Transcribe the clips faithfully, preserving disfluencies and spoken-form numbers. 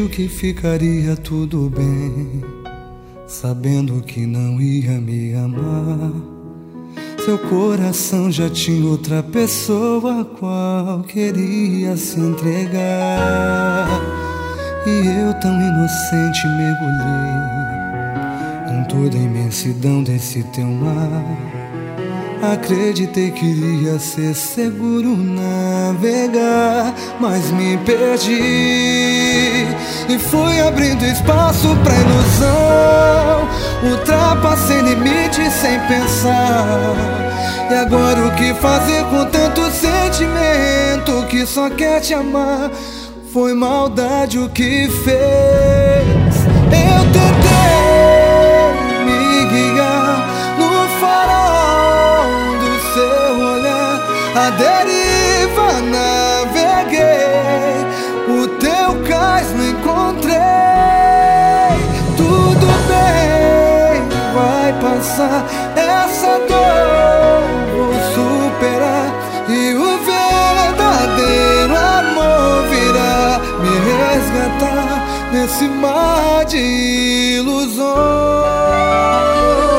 Fingiu que ficaria tudo bem, sabendo que não ia me amar. Seu coração já tinha outra pessoa a qual queria se entregar. E eu, tão inocente, mergulhei em toda a imensidão desse teu mar. Acreditei que iria ser seguro navegar, mas me perdi e fui abrindo espaço pra ilusão. Ultrapassei limites sem pensar. E agora o que fazer com tanto sentimento que só quer te amar? Foi maldade o que fez. Eu tentei me guiar no farol do seu olhar, a deriva naveguei, o teu cais não encontrei. Tudo bem, vai passar essa dor, vou superar, e o verdadeiro amor virá me resgatar nesse mar de ilusões.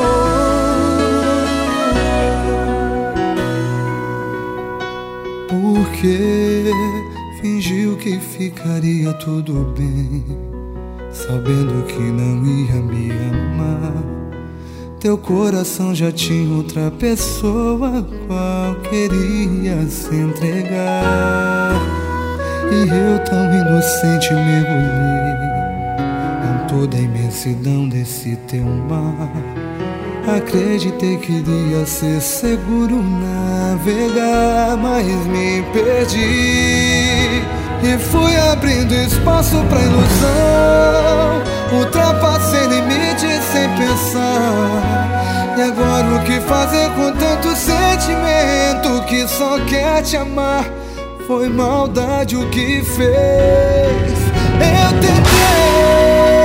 Porque fingiu que ficaria tudo bem, sabendo que não ia me amar. Teu coração já tinha outra pessoa a qual queria se entregar. E eu, tão inocente, mergulhei em toda a imensidão desse teu mar. Acreditei que iria ser seguro navegar, mas me perdi e fui abrindo espaço pra ilusão. Ultrapassei limites sem pensar. E agora o que fazer com tanto sentimento que só quer te amar? Foi maldade o que fez. Eu tentei